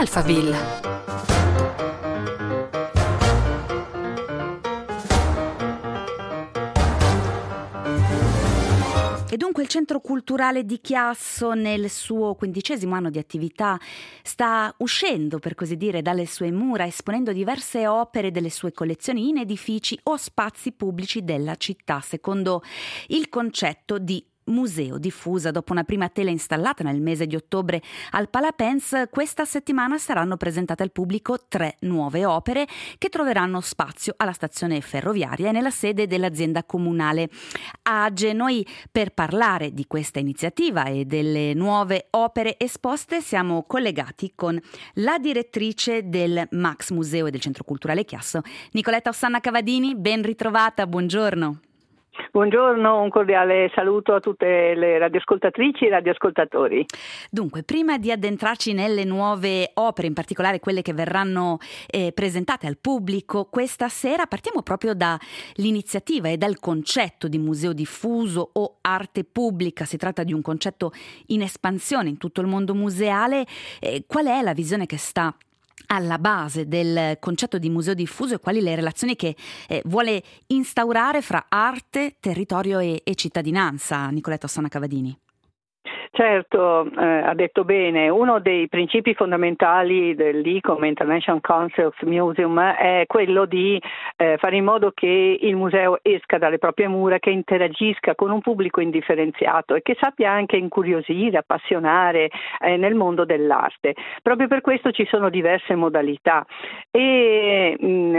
Alphaville. E dunque il Centro Culturale di Chiasso nel suo 15° anno di attività sta uscendo, per così dire, dalle sue mura, esponendo diverse opere delle sue collezioni in edifici o spazi pubblici della città, secondo il concetto di museo diffusa. Dopo una prima tela installata nel mese di ottobre al Palapens, questa settimana saranno presentate al pubblico 3 nuove opere che troveranno spazio alla stazione ferroviaria e nella sede dell'azienda comunale AGE. Noi, per parlare di questa iniziativa e delle nuove opere esposte, siamo collegati con la direttrice del Max Museo e del Centro Culturale Chiasso, Nicoletta Osanna Cavadini. Ben ritrovata, buongiorno. Buongiorno, un cordiale saluto a tutte le radioascoltatrici e radioascoltatori. Dunque, prima di addentrarci nelle nuove opere, in particolare quelle che verranno presentate al pubblico questa sera, partiamo proprio dall'iniziativa e dal concetto di museo diffuso o arte pubblica. Si tratta di un concetto in espansione in tutto il mondo museale. Qual è la visione che sta alla base del concetto di museo diffuso e quali le relazioni che vuole instaurare fra arte, territorio e cittadinanza, Nicoletta Osanna Cavadini? Certo, ha detto bene, uno dei principi fondamentali dell'ICOM, International Council of Museum, è quello di fare in modo che il museo esca dalle proprie mura, che interagisca con un pubblico indifferenziato e che sappia anche incuriosire, appassionare nel mondo dell'arte. Proprio per questo ci sono diverse modalità e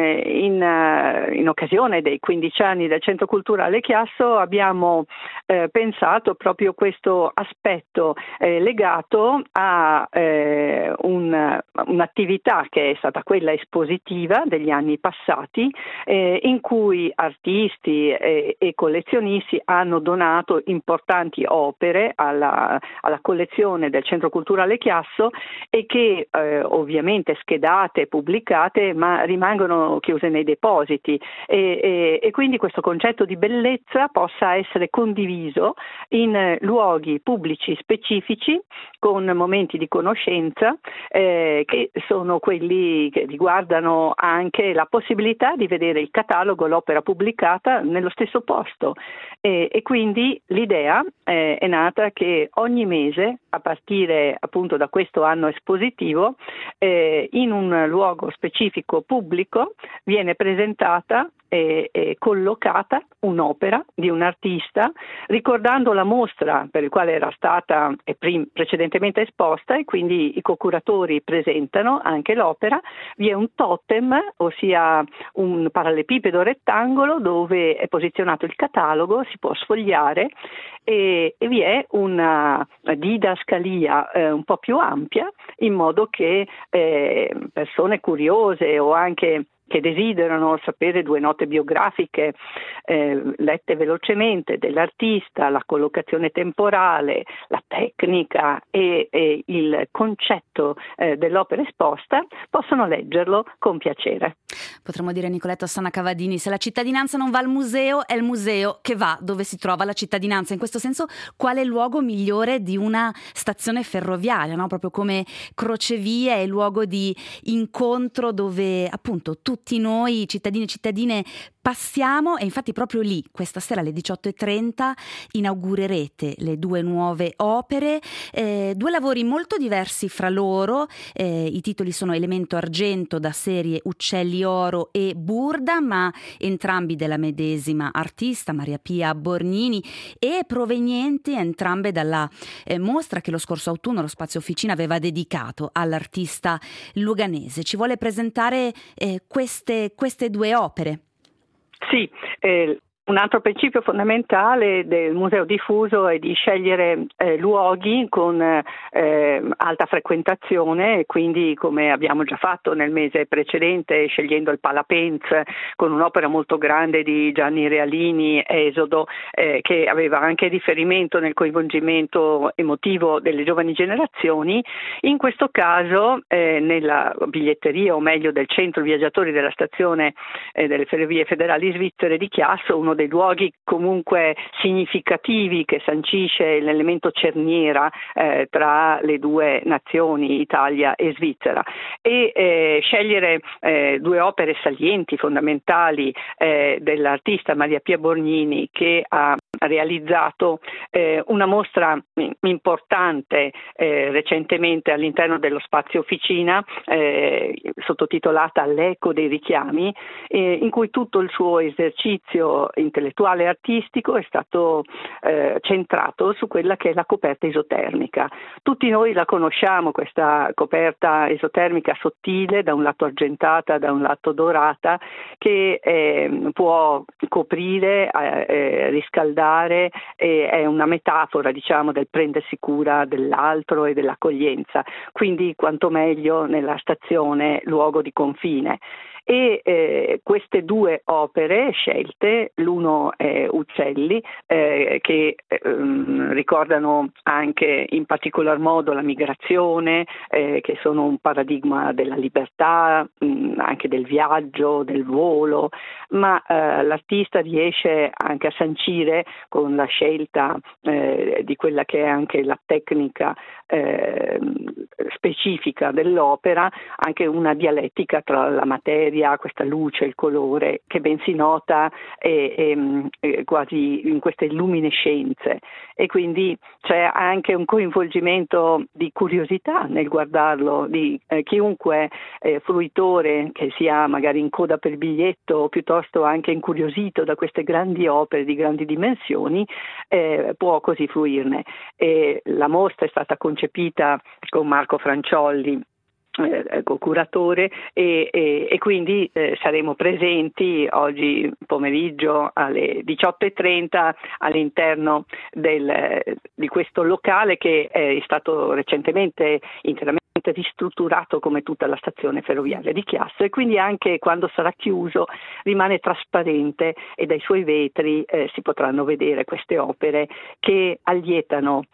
in occasione dei 15 anni del Centro Culturale Chiasso abbiamo pensato proprio questo aspetto legato a un'attività che è stata quella espositiva degli anni passati, in cui artisti e collezionisti hanno donato importanti opere alla collezione del Centro Culturale Chiasso e che ovviamente schedate, pubblicate, ma rimangono chiuse nei depositi e quindi questo concetto di bellezza possa essere condiviso in luoghi pubblici specifici con momenti di conoscenza che sono quelli che riguardano anche la possibilità di vedere il catalogo, l'opera pubblicata nello stesso posto e quindi l'idea è nata che ogni mese a partire appunto da questo anno espositivo in un luogo specifico pubblico viene presentata e collocata un'opera di un artista ricordando la mostra per il quale era stata precedentemente esposta e quindi i co-curatori presentano anche l'opera. Vi è un totem, ossia un parallelepipedo rettangolo dove è posizionato il catalogo, si può sfogliare e vi è una didascalia un po' più ampia in modo che persone curiose o anche che desiderano sapere 2 note biografiche lette velocemente dell'artista, la collocazione temporale, la tecnica e il concetto dell'opera esposta, possono leggerlo con piacere. Potremmo dire, Nicoletta Osanna Cavadini, se la cittadinanza non va al museo, è il museo che va dove si trova la cittadinanza. In questo senso, qual è il luogo migliore di una stazione ferroviaria, no? Proprio come crocevia è il luogo di incontro dove appunto tutti noi, cittadini e cittadine, passiamo e infatti proprio lì, questa sera alle 18:30, inaugurerete le 2 nuove opere, 2 lavori molto diversi fra loro. I titoli sono Elemento Argento da serie Uccelli Oro e Burda, ma entrambi della medesima artista, Maria Pia Borgnini, e provenienti entrambe dalla mostra che lo scorso autunno lo Spazio Officina aveva dedicato all'artista luganese. Ci vuole presentare queste 2 opere? Sì, un altro principio fondamentale del museo diffuso è di scegliere luoghi con alta frequentazione, quindi come abbiamo già fatto nel mese precedente scegliendo il Palapens con un'opera molto grande di Gianni Realini, Esodo, che aveva anche riferimento nel coinvolgimento emotivo delle giovani generazioni. In questo caso nella biglietteria, o meglio del centro viaggiatori della stazione delle ferrovie federali svizzere di Chiasso, uno uno dei luoghi comunque significativi che sancisce l'elemento cerniera tra le due nazioni, Italia e Svizzera, e scegliere due opere salienti, fondamentali dell'artista Maria Pia Borgnini, che ha realizzato una mostra importante recentemente all'interno dello spazio Officina, sottotitolata L'eco dei richiami, in cui tutto il suo esercizio intellettuale e artistico è stato centrato su quella che è la coperta esotermica. Tutti noi la conosciamo, questa coperta esotermica sottile, da un lato argentata, da un lato dorata, che può coprire, riscaldare, e è una metafora, diciamo, del prendersi cura dell'altro e dell'accoglienza, quindi quanto meglio nella stazione luogo di confine. E queste due opere scelte, l'uno è Uccelli, che ricordano anche in particolar modo la migrazione, che sono un paradigma della libertà, anche del viaggio, del volo, ma l'artista riesce anche a sancire, con la scelta di quella che è anche la tecnica specifica dell'opera, anche una dialettica tra la materia, questa luce, il colore, che ben si nota quasi in queste luminescenze, e quindi c'è anche un coinvolgimento di curiosità nel guardarlo di chiunque fruitore, che sia magari in coda per biglietto o piuttosto anche incuriosito da queste grandi opere di grandi dimensioni, può così fruirne. La mostra è stata concepita con Marco Franciolli, co-curatore, e quindi saremo presenti oggi pomeriggio alle 18:30 all'interno di questo locale, che è stato recentemente interamente ristrutturato come tutta la stazione ferroviaria di Chiasso, e quindi anche quando sarà chiuso rimane trasparente, e dai suoi vetri si potranno vedere queste opere che allietano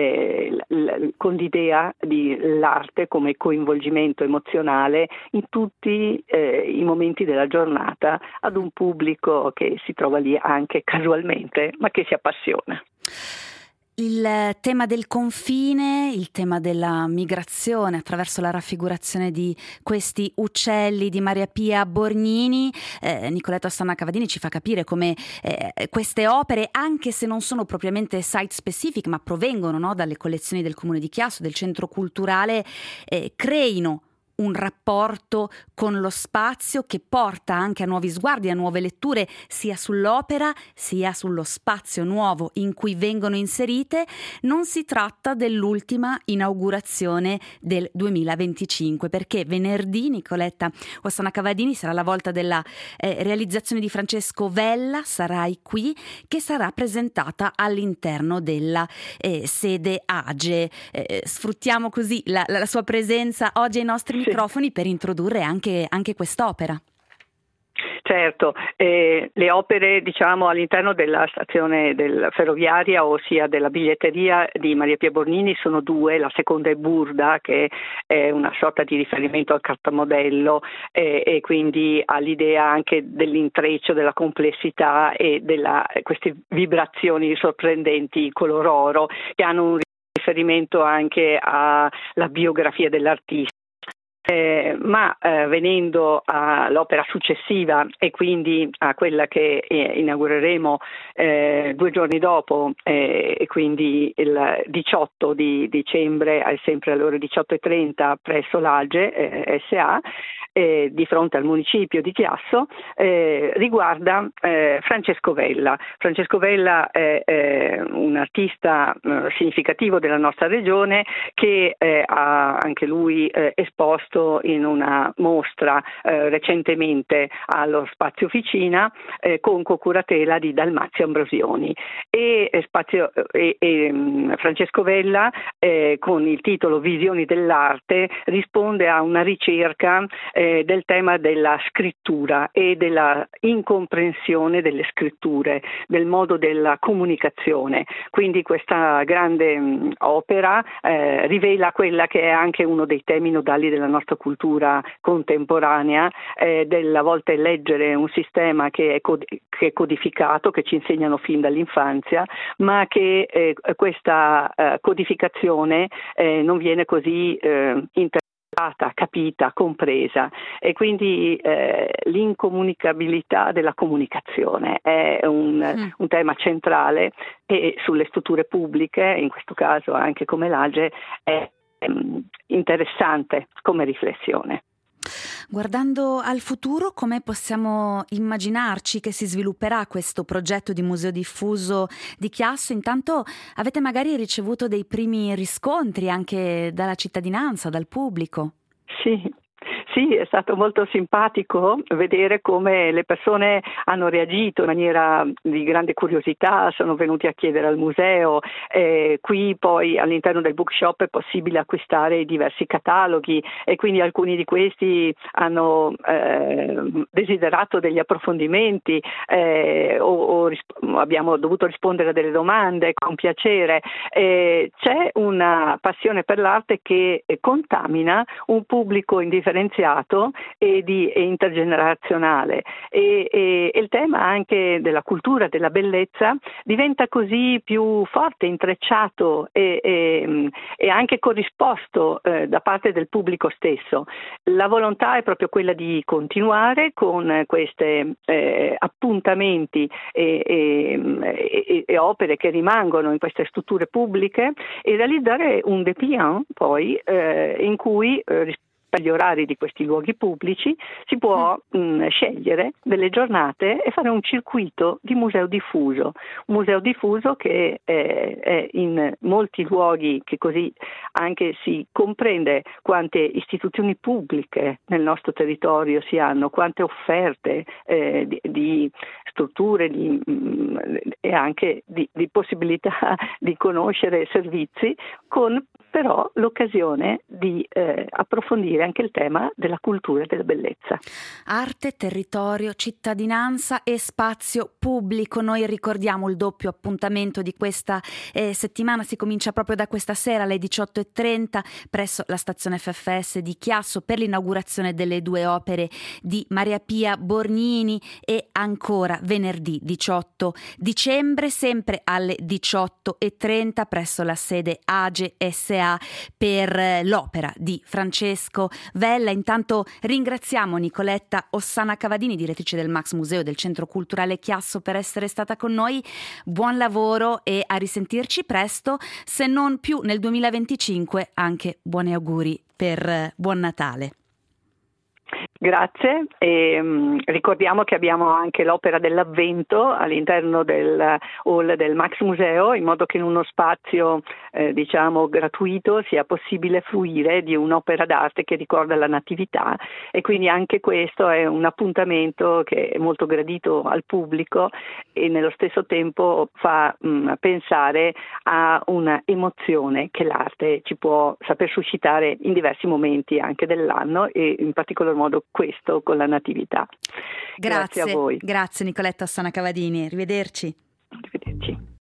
con l'idea di l'arte come coinvolgimento emozionale in tutti i momenti della giornata ad un pubblico che si trova lì anche casualmente, ma che si appassiona. Il tema del confine, il tema della migrazione attraverso la raffigurazione di questi uccelli di Maria Pia Borgnini. Nicoletta Ossana Cavadini ci fa capire come queste opere, anche se non sono propriamente site specific, ma provengono, no, dalle collezioni del Comune di Chiasso, del Centro Culturale, creino un rapporto con lo spazio che porta anche a nuovi sguardi, a nuove letture, sia sull'opera sia sullo spazio nuovo in cui vengono inserite. Non si tratta dell'ultima inaugurazione del 2025, perché venerdì, Nicoletta Ossana Cavadini, sarà la volta della realizzazione di Francesco Vella, Sarai qui, che sarà presentata all'interno della sede AGE. Sfruttiamo così la sua presenza oggi ai nostri microfoni per introdurre anche quest'opera. Certo, le opere, diciamo, all'interno della stazione ferroviaria, ossia della biglietteria di Maria Pia Borgnini, sono due. La seconda è Burda, che è una sorta di riferimento al cartamodello, e quindi ha l'idea anche dell'intreccio, della complessità e queste vibrazioni sorprendenti color oro, che hanno un riferimento anche alla biografia dell'artista. Ma venendo all'opera successiva, e quindi a quella che inaugureremo 2 giorni dopo, e quindi il 18 di dicembre, sempre alle ore 18:30 presso l'AGE SA, di fronte al municipio di Chiasso, riguarda Francesco Vella. Francesco Vella è un artista significativo della nostra regione, che ha anche lui esposto in una mostra recentemente allo Spazio Officina, con co-curatela di Dalmazio Ambrosioni, e Francesco Vella, con il titolo Visioni dell'arte, risponde a una ricerca del tema della scrittura e della incomprensione delle scritture, del modo della comunicazione. Quindi questa grande opera rivela quella che è anche uno dei temi nodali della nostra cultura contemporanea, della volta leggere un sistema che è codificato, che ci insegnano fin dall'infanzia, ma che questa codificazione non viene così interpretata, capita, compresa, e quindi l'incomunicabilità della comunicazione è un tema centrale, e sulle strutture pubbliche, in questo caso anche come l'Age, è interessante come riflessione. Guardando al futuro, come possiamo immaginarci che si svilupperà questo progetto di museo diffuso di Chiasso? Intanto avete magari ricevuto dei primi riscontri anche dalla cittadinanza, dal pubblico? Sì, è stato molto simpatico vedere come le persone hanno reagito in maniera di grande curiosità, sono venuti a chiedere al museo. Qui poi all'interno del bookshop è possibile acquistare i diversi cataloghi, e quindi alcuni di questi hanno desiderato degli approfondimenti, abbiamo dovuto rispondere a delle domande con piacere. C'è una passione per l'arte che contamina un pubblico indifferenziato e intergenerazionale, e il tema anche della cultura, della bellezza diventa così più forte, intrecciato e anche corrisposto da parte del pubblico stesso. La volontà è proprio quella di continuare con questi appuntamenti e opere che rimangono in queste strutture pubbliche, e realizzare un dépliant poi in cui per gli orari di questi luoghi pubblici si può scegliere delle giornate e fare un circuito di museo diffuso che è in molti luoghi, che così anche si comprende quante istituzioni pubbliche nel nostro territorio si hanno, quante offerte di strutture e anche di possibilità di conoscere servizi, con però l'occasione di approfondire anche il tema della cultura e della bellezza. Arte, territorio, cittadinanza e spazio pubblico. Noi ricordiamo il doppio appuntamento di questa settimana, si comincia proprio da questa sera alle 18:30 presso la stazione FFS di Chiasso per l'inaugurazione delle 2 opere di Maria Pia Borgnini, e ancora venerdì 18 dicembre sempre alle 18:30 presso la sede Age SA per l'opera di Francesco Vella. Intanto ringraziamo Nicoletta Ossana Cavadini, direttrice del Max Museo del Centro Culturale Chiasso, per essere stata con noi. Buon lavoro e a risentirci presto, se non più nel 2025. Anche buoni auguri per Buon Natale. Grazie, e ricordiamo che abbiamo anche l'opera dell'Avvento all'interno del hall del Max Museo, in modo che in uno spazio gratuito sia possibile fruire di un'opera d'arte che ricorda la Natività, e quindi anche questo è un appuntamento che è molto gradito al pubblico e nello stesso tempo fa pensare a una emozione che l'arte ci può saper suscitare in diversi momenti anche dell'anno, e in particolar modo questo con la Natività. Grazie a voi. Grazie Nicoletta Ossana Cavadini, arrivederci. Arrivederci.